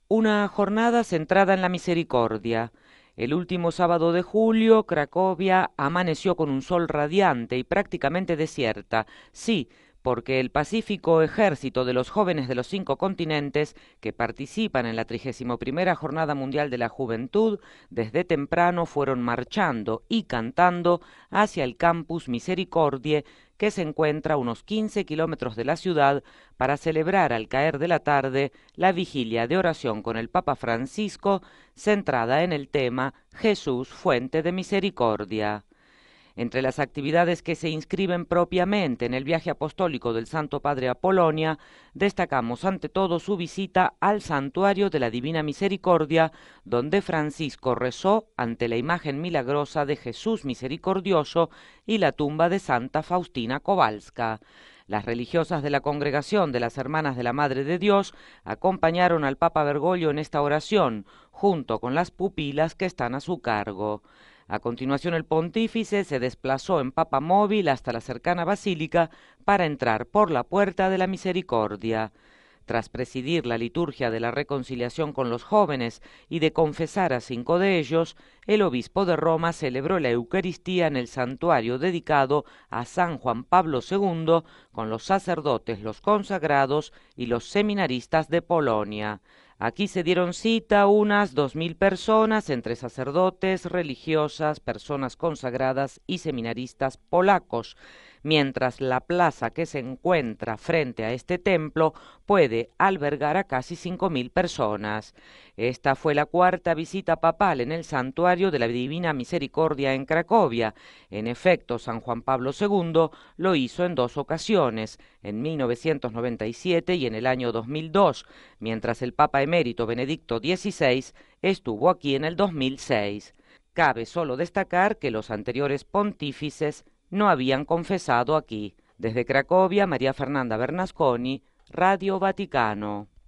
Una jornada centrada en la misericordia. El último sábado de julio, Cracovia amaneció con un sol radiante y prácticamente desierta. Sí, porque el pacífico ejército de los jóvenes de los 5 continentes que participan en la 31ª Jornada Mundial de la Juventud, desde temprano fueron marchando y cantando hacia el Campus Misericordiae, que se encuentra a unos 15 kilómetros de la ciudad, para celebrar al caer de la tarde la vigilia de oración con el Papa Francisco, centrada en el tema Jesús, fuente de misericordia. Entre las actividades que se inscriben propiamente en el viaje apostólico del Santo Padre a Polonia, destacamos ante todo su visita al Santuario de la Divina Misericordia, donde Francisco rezó ante la imagen milagrosa de Jesús Misericordioso y la tumba de Santa Faustina Kowalska. Las religiosas de la Congregación de las Hermanas de la Madre de Dios acompañaron al Papa Bergoglio en esta oración, junto con las pupilas que están a su cargo. A continuación, el pontífice se desplazó en papamóvil hasta la cercana basílica para entrar por la Puerta de la Misericordia. Tras presidir la liturgia de la reconciliación con los jóvenes y de confesar a 5 de ellos, el obispo de Roma celebró la Eucaristía en el santuario dedicado a San Juan Pablo II con los sacerdotes, los consagrados y los seminaristas de Polonia. Aquí se dieron cita unas 2000 personas, entre sacerdotes, religiosas, personas consagradas y seminaristas polacos, mientras la plaza que se encuentra frente a este templo puede albergar a casi 5000 personas. Esta fue la 4ª visita papal en el santuario de la Divina Misericordia en Cracovia. En efecto, San Juan Pablo II lo hizo en 2 ocasiones, en 1997 y en el año 2002, mientras el Papa emérito Benedicto XVI estuvo aquí en el 2006. Cabe solo destacar que los anteriores pontífices no habían confesado aquí. Desde Cracovia, María Fernanda Bernasconi, Radio Vaticano.